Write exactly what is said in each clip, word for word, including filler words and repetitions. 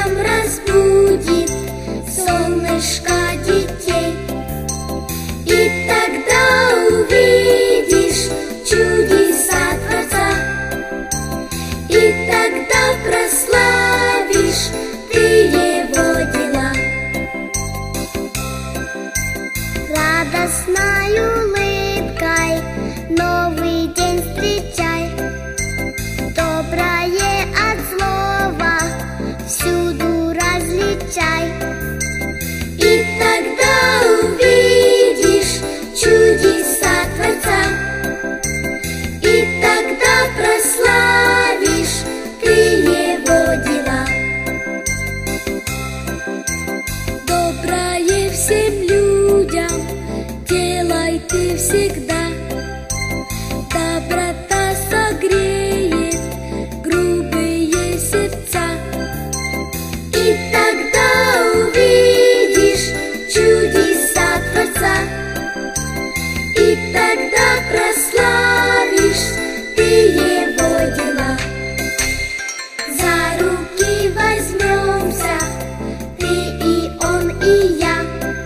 утром разбудит солнышко детей. И тогда увидишь чудеса Творца, и тогда прославишь ты Его дела. Радостной улыбкой новый день встречай, доброе от злого всюду различай. И тогда увидишь чудеса Творца, и тогда прославишь ты Его дела. Доброе всем людям делай ты всегда, доброта согреет грубые сердца. И тогда увидишь чудеса Творца, и тогда прославишь ты Его дела. За руки возьмемся, ты и он, и я,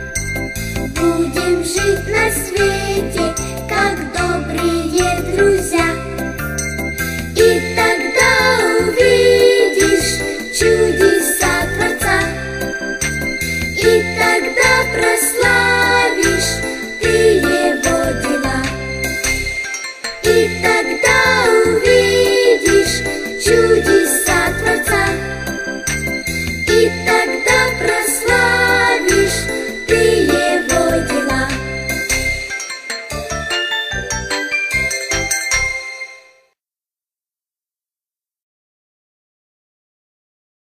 будем жить на свете, как добрые друзья. И тогда увидишь чудеса Творца, и тогда прославишь ты Его дела. И тогда увидишь чудеса Творца, и тогда